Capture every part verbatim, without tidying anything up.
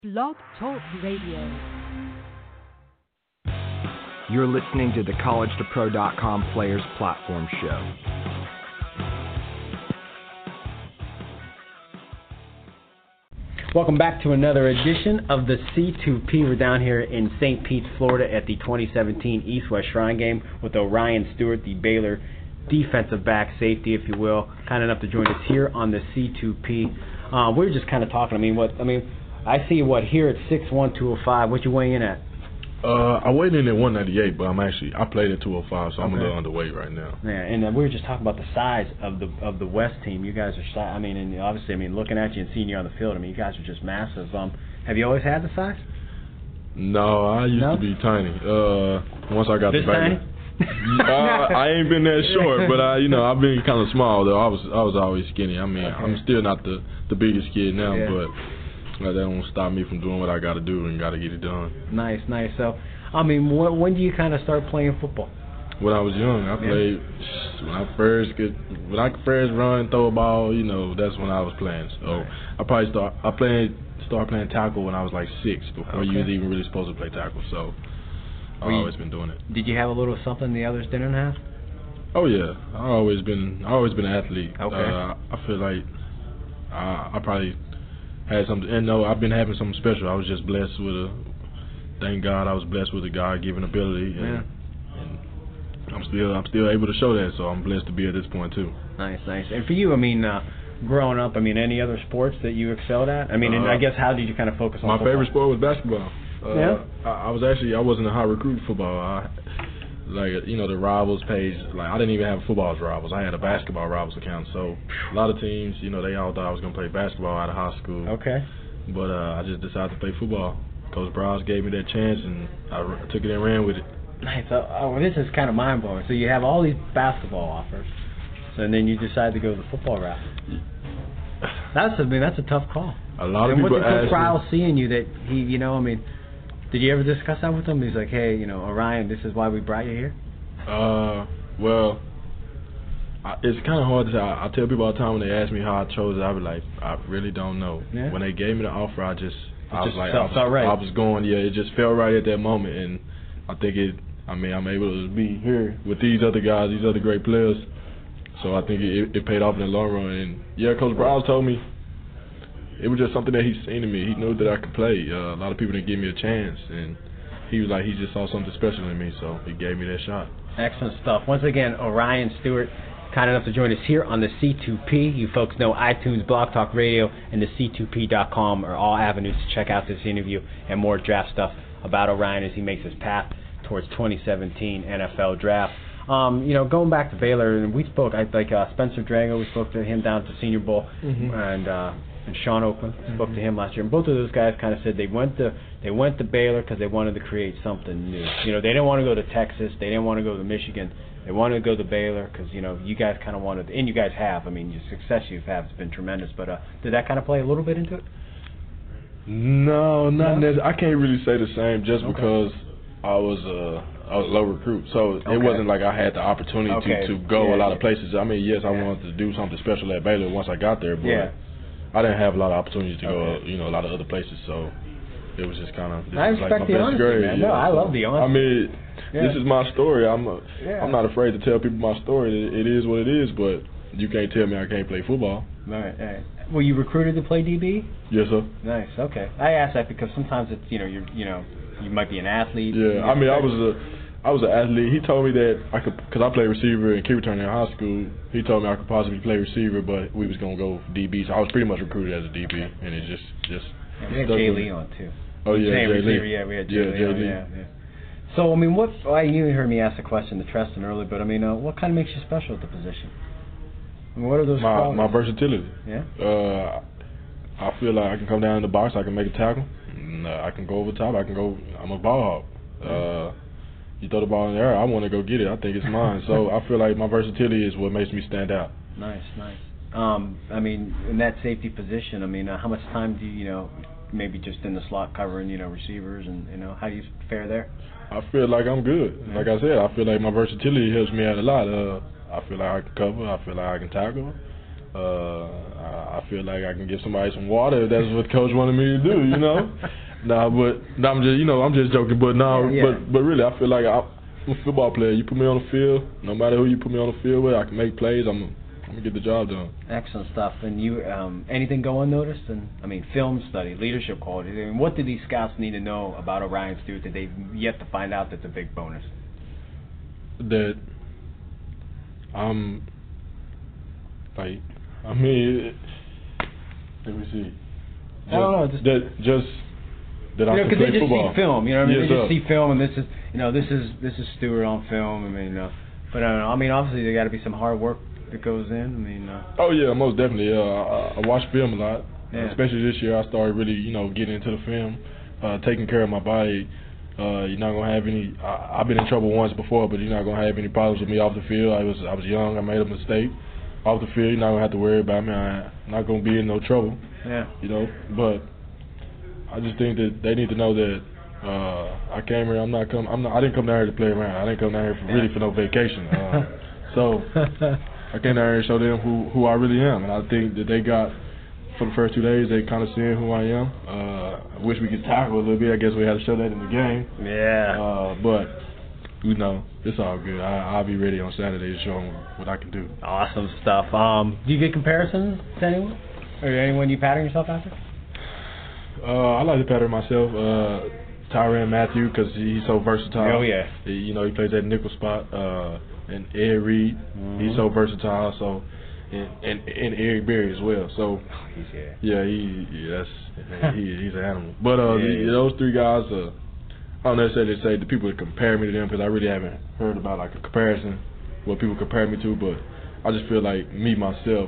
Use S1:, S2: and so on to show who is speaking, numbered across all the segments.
S1: Blog Talk Radio.
S2: You're listening to the college to pro dot com Players Platform Show.
S3: Welcome back to another edition of the C two P. We're down here in Saint Pete, Florida at the twenty seventeen East-West Shrine Game with Orion Stewart, the Baylor defensive back safety, if you will, kind enough to join us here on the C two P. Uh, we were just kind of talking. I mean, what I mean, I see what here at six one, two oh five. What you weighing in at?
S4: Uh, I weighed in at one ninety-eight, but I'm actually I played at two oh five, so I'm okay. A little underweight right now.
S3: Yeah, and uh, we were just talking about the size of the of the West team. You guys are, si- I mean, and obviously, I mean, looking at you and seeing you on the field, I mean, you guys are just massive. Um, have you always had the size?
S4: No, I used
S3: no?
S4: to be tiny. Uh, once I got
S3: this
S4: the
S3: tiny.
S4: uh, I ain't been that short, but I, you know, I've been kind of small though. I was I was always skinny. I mean, okay. I'm still not the the biggest kid now, yeah. but uh, that don't stop me from doing what I got to do and got to get it done.
S3: Nice, nice. So. I mean, wh- when do you kind of start playing football?
S4: When I was young, I played yeah. when I first could, when I could first run, throw a ball. You know, that's when I was playing. So right. I probably start. I played started playing tackle when I was like six, before okay. you was even really supposed to play tackle. So I've you, always been doing it.
S3: Did you have a little something the others didn't have?
S4: Oh yeah, I always been. I always been an athlete.
S3: Okay.
S4: Uh, I feel like I, I probably had something. And no, I've been having something special. I was just blessed with a. Thank God I was blessed with a God-given ability, and,
S3: yeah.
S4: and I'm still I'm still able to show that. So I'm blessed to be at this point too.
S3: Nice, nice. And for you, I mean, uh, growing up, I mean, any other sports that you excelled at? I mean, uh, and I guess how did you kind of focus on?
S4: My
S3: football?
S4: favorite sport was basketball. Uh,
S3: yeah.
S4: I, I was actually I wasn't a high recruit in football. I, like you know the rivals page. Like I didn't even have football as rivals. I had a basketball rivals account. So a lot of teams, you know, they all thought I was gonna play basketball out of high school.
S3: Okay.
S4: But uh, I just decided to play football. Coach Browse gave me that chance, and I r- took it and ran with it.
S3: Nice. So, oh, this is kind of mind-blowing. So you have all these basketball offers, so and then you decide to go the football route. That's I mean that's a tough call.
S4: A lot of
S3: and
S4: people
S3: ask. What did Coach Browse see in you that he, you know, I mean, did you ever discuss that with him? He's like, hey, you know, Orion, this is why we brought you here.
S4: Uh, well, I, it's kind of hard to say. I, I tell people all the time when they ask me how I chose it, I be like, I really don't know.
S3: Yeah.
S4: When they gave me the offer, I just.
S3: It
S4: I was
S3: just
S4: like,
S3: felt,
S4: I was,
S3: felt right.
S4: I was going, yeah, it just felt right at that moment, and I think it. I mean, I'm able to be here with these other guys, these other great players. So I think it, it paid off in the long run. And yeah, Coach Browse told me it was just something that he seen in me. He knew that I could play. Uh, a lot of people didn't give me a chance, and he was like, he just saw something special in me, so he gave me that shot.
S3: Excellent stuff. Once again, Orion Stewart. Kind enough to join us here on the C two P. You folks know iTunes, Blog Talk Radio, and the C two P dot com are all avenues to check out this interview and more draft stuff about Orion as he makes his path towards twenty seventeen N F L Draft. Um, you know, going back to Baylor, and we spoke, I like uh, Spencer Drago, we spoke to him down at the Senior Bowl,
S4: mm-hmm.
S3: and uh, and Sean Oakland
S4: mm-hmm.
S3: spoke to him last year. And both of those guys kind of said they went to they went to Baylor because they wanted to create something new. You know, they didn't want to go to Texas, they didn't want to go to Michigan. They wanted to go to Baylor because, you know, you guys kind of wanted, and you guys have. I mean, your success you've had has been tremendous. But uh, did that kind of play a little bit into it?
S4: No, not
S3: no?
S4: necessarily. I can't really say the same just
S3: okay.
S4: because I was uh, I was a low recruit. So
S3: okay.
S4: it wasn't like I had the opportunity
S3: okay.
S4: to, to go
S3: yeah,
S4: a lot
S3: yeah.
S4: of places. I mean, yes, I
S3: yeah.
S4: wanted to do something special at Baylor once I got there, but
S3: yeah.
S4: I didn't have a lot of opportunities to
S3: okay.
S4: go, you know, a lot of other places. So it was just kind of.
S3: I respect
S4: like my
S3: the
S4: best
S3: honesty,
S4: grade.
S3: man.
S4: Yeah.
S3: No, I love the honesty.
S4: I mean,
S3: yeah.
S4: this is my story. I'm a,
S3: yeah.
S4: I'm not afraid to tell people my story. It, it is what it is, but you can't tell me I can't play football.
S3: All right, all right. Were you recruited to play D B?
S4: Yes, sir.
S3: Nice. Okay. I asked that because sometimes it's you know you're you know you might be an athlete.
S4: Yeah. I mean, I was a I was an athlete. He told me that I could because I played receiver and kick returner in high school. He told me I could possibly play receiver, but we was gonna go D B. So I was pretty much recruited as a D B, and it just just.
S3: Yeah, we had Jay Lee on too.
S4: Oh yeah, Jay
S3: receiver,
S4: Lee.
S3: Yeah, we had Jay
S4: yeah,
S3: Lee.
S4: Jay
S3: on,
S4: Lee.
S3: Yeah, yeah. So I mean, what? Well, you heard me ask the question to Treston earlier, but I mean, uh, what kind of makes you special at the position? I mean, what are those
S4: my
S3: qualities?
S4: my versatility.
S3: Yeah.
S4: Uh, I feel like I can come down in the box. I can make a tackle. And, uh, I can go over top. I can go. I'm a ball hawk. Uh, you throw the ball in the air, I want to go get it. I think it's mine. So I feel like my versatility is what makes me stand out.
S3: Nice, nice. Um, I mean, in that safety position, I mean, uh, how much time do you, you know, maybe just in the slot covering, you know, receivers, and you know, how do you fare there?
S4: I feel like I'm good. Like I said, I feel like my versatility helps me out a lot. Uh, I feel like I can cover. I feel like I can tackle. Uh, I, I feel like I can give somebody some water if that's what coach wanted me to do, you know. Nah, but nah, I'm just, you know, I'm just joking. But no, nah,
S3: yeah, yeah.
S4: but but really, I feel like I, I'm a football player. You put me on the field, no matter who you put me on the field with, I can make plays. I'm, I'm gonna get the job done.
S3: Excellent stuff. And you, um, anything go unnoticed? And I mean, film study, leadership qualities. I mean, what do these scouts need to know about Orion Stewart that they've yet to find out that's a big bonus?
S4: That I'm like, I mean, let me see. Just,
S3: I don't know. Just,
S4: that just that
S3: you
S4: I
S3: know,
S4: can
S3: because
S4: play
S3: they just
S4: football.
S3: see film. You know what I mean?
S4: Yes,
S3: they just
S4: sir.
S3: see film, and this is, you know, this is this is Stewart on film. I mean, you know, but I don't know. I mean, obviously there got to be some hard work that goes in. I mean. Uh,
S4: oh yeah, most definitely. Uh, I, I watch film a lot.
S3: Yeah.
S4: Especially this year, I started really, you know, getting into the film, uh, taking care of my body. Uh, you're not gonna have any. I, I've been in trouble once before, but you're not gonna have any problems with me off the field. I was I was young. I made a mistake. Off the field, you're not gonna have to worry about me. I'm not gonna be in no trouble.
S3: yeah.
S4: You know, but I just think that they need to know that uh, I came here. I'm not come. I'm not. I didn't come down here to play around. I didn't come down here for really for no vacation. Uh, so I came down here and show them who who I really am, and I think that they got. For the first two days, they kind of seeing who I am. Uh, I wish we could tackle a little bit. I guess we had to show that in the game.
S3: Yeah.
S4: Uh, but, you know, it's all good. I, I'll be ready on Saturday to show them what I can do.
S3: Awesome stuff. Um, do you get comparisons to anyone? Or anyone you pattern yourself after?
S4: Uh, I like to pattern myself. Uh, Tyrann Mathieu, because he's so versatile.
S3: Oh, yeah.
S4: He, you know, he plays that nickel spot. Uh, and Ed Reed, mm-hmm. he's so versatile. So. And, and and Eric Berry as well. So
S3: oh, he's yeah,
S4: yeah, he yeah, that's he he's an animal. But uh,
S3: yeah,
S4: the,
S3: yeah.
S4: those three guys, uh, I don't necessarily say the people that compare me to them because I really haven't heard about like a comparison what people compare me to. But I just feel like me myself,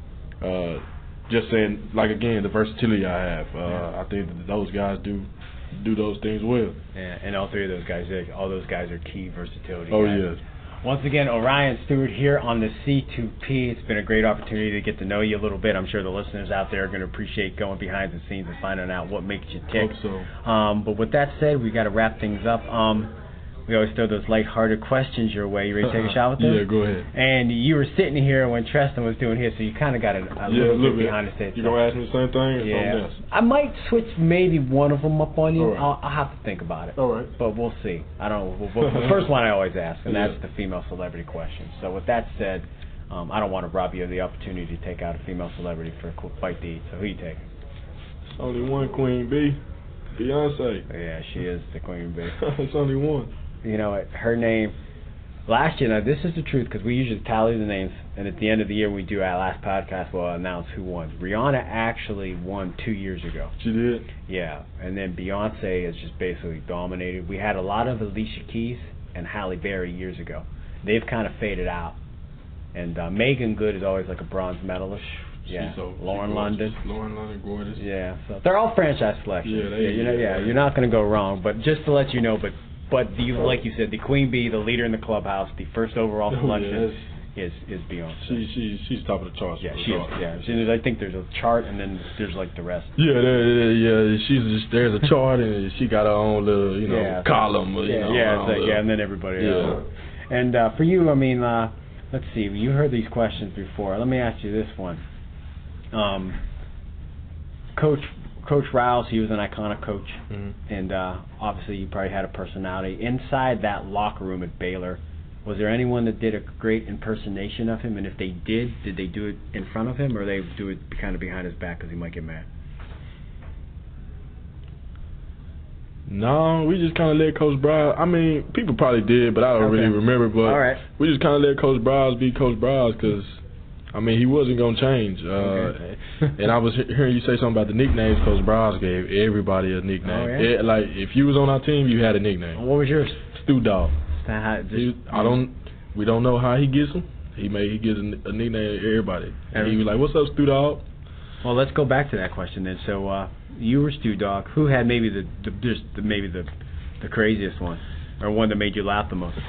S4: uh, just saying like again the versatility I have. Uh, yeah. I think that those guys do do those things well.
S3: Yeah, and all three of those guys, all those guys are key versatility.
S4: Oh
S3: guys.
S4: yes.
S3: Once again, Orion Stewart here on the C two P. It's been a great opportunity to get to know you a little bit. I'm sure the listeners out there are going to appreciate going behind the scenes and finding out what makes you tick.
S4: Hope so.
S3: Um, but with that said, we got to wrap things up. Um, we always throw those lighthearted questions your way. You ready to take a shot with them?
S4: Yeah, go ahead.
S3: And you were sitting here when Treston was doing his, so you kind of got a, a
S4: yeah,
S3: little,
S4: a little
S3: bit,
S4: bit
S3: behind the scenes.
S4: You gonna ask me the same thing or
S3: yeah.
S4: something else?
S3: I might switch maybe one of them up on you.
S4: Right.
S3: I'll, I'll have to think about it.
S4: All right.
S3: But we'll see. I don't know. Well, the first one I always ask, and
S4: yeah.
S3: that's the female celebrity question. So with that said, um, I don't want to rob you of the opportunity to take out a female celebrity for a quick bite to eat. So who you take?
S4: It's only one Queen Bee. Beyonce.
S3: Yeah, she is the Queen Bee.
S4: It's only one.
S3: You know what? Her name. Last year, now this is the truth because we usually tally the names, and at the end of the year when we do our last podcast, we'll announce who won. Rihanna actually won two years ago.
S4: She did?
S3: Yeah, and then Beyonce has just basically dominated. We had a lot of Alicia Keys and Halle Berry years ago. They've kind of faded out. And uh, Megan Good is always like a bronze medalist. Yeah,
S4: so,
S3: Lauren London.
S4: Lauren London, gorgeous.
S3: Yeah, so they're all franchise selections.
S4: Yeah, they,
S3: yeah, you know, yeah,
S4: yeah,
S3: you're not going to go wrong. But just to let you know, but but the like you said, the Queen Bee, the leader in the clubhouse, the first overall selection
S4: oh, yeah,
S3: is is Beyonce.
S4: She she she's top of the charts.
S3: Yeah, she is. Yeah, she is, I think there's a chart, and then there's like the rest.
S4: Yeah, there, yeah, she's just, there's a chart, and she got her own little you know
S3: yeah,
S4: column.
S3: Yeah,
S4: you know,
S3: yeah, it's like, yeah, and then everybody
S4: yeah.
S3: else. And uh, for you, I mean, uh, let's see, you heard these questions before. Let me ask you this one. Um, Coach Coach Riles, he was an iconic coach,
S4: mm-hmm.
S3: and uh, obviously you probably had a personality. Inside that locker room at Baylor, was there anyone that did a great impersonation of him? And if they did, did they do it in front of him, or they do it kind of behind his back because he might get mad?
S4: No, we just kind of let Coach Briles. I mean, people probably did, but I don't
S3: okay.
S4: really remember. But
S3: All right.
S4: we just kind of let Coach Briles be Coach Briles because, I mean, he wasn't going to change. Uh,
S3: okay.
S4: And I was he- hearing you say something about the nicknames Coach Briles gave everybody a nickname.
S3: Oh, yeah?
S4: it, like, if you was on our team, you had a nickname.
S3: What was yours?
S4: Stu Dog.
S3: Uh, just,
S4: He, I don't. We don't know how he gets them. He may he gives a, a nickname to everybody. And he was like, "What's up, Stu Dog?"
S3: Well, let's go back to that question then. So uh, you were Stu Dog. Who had maybe the, the just the, maybe the the craziest one, or one that made you laugh the most?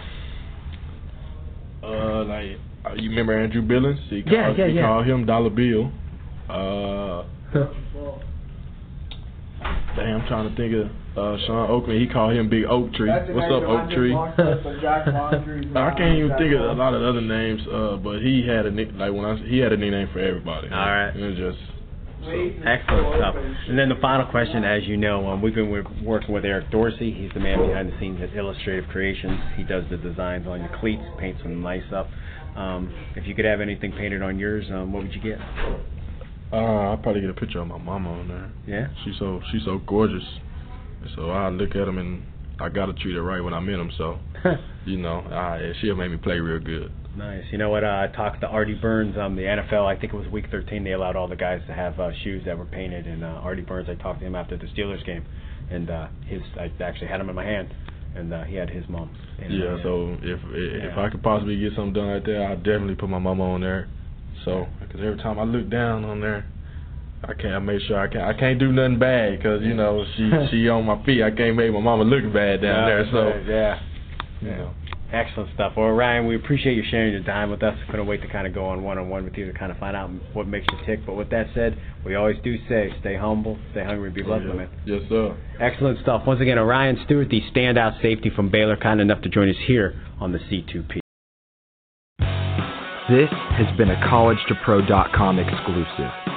S4: Uh, like uh, you remember Andrew Billings? He called,
S3: yeah, yeah,
S4: he
S3: yeah.
S4: called him Dollar Bill. Uh, Damn, I'm trying to think of uh, Sean Oakland. He called him Big Oak Tree.
S5: That's
S4: What's up, Oak Tree? I can't even think of a lot of other names, uh, but he had a nick like when I he had a nickname for everybody.
S3: All right.
S4: It was just so.
S3: Excellent stuff. And then the final question, as you know, um, we've been working with Eric Dorsey. He's the man behind the scenes at Illustrative Creations. He does the designs on your cleats, paints them nice up. Um, if you could have anything painted on yours, um, what would you get?
S4: Uh, I'll probably get a picture of my mama on there.
S3: Yeah?
S4: She's so she's so gorgeous. So I look at him and I gotta treat her right when I meet him. So, you know, I, she'll make me play real good.
S3: Nice. You know what? Uh, I talked to Artie Burns. Um, the N F L, I think it was week thirteen, they allowed all the guys to have uh, shoes that were painted. And uh, Artie Burns, I talked to him after the Steelers game, and uh, his I actually had him in my hand, and uh, he had his mom.
S4: Yeah. So if if
S3: yeah.
S4: I could possibly get something done like that, I'd definitely put my mama on there. So, because every time I look down on there, I can't I make sure I can't I can't do nothing bad because you know she she on my feet. I can't make my mama look bad down
S3: yeah,
S4: there. So
S3: yeah,
S4: you
S3: yeah.
S4: know.
S3: Excellent stuff. Well, Ryan, we appreciate you sharing your time with us. Couldn't wait to kind of go on one-on-one with you to kind of find out what makes you tick. But with that said, we always do say, stay humble, stay hungry, be blessed,
S4: yeah.
S3: man.
S4: Yes, sir.
S3: Excellent stuff. Once again, Orion Stewart, the standout safety from Baylor, kind enough to join us here on the C two P.
S2: This has been a college to pro dot com exclusive.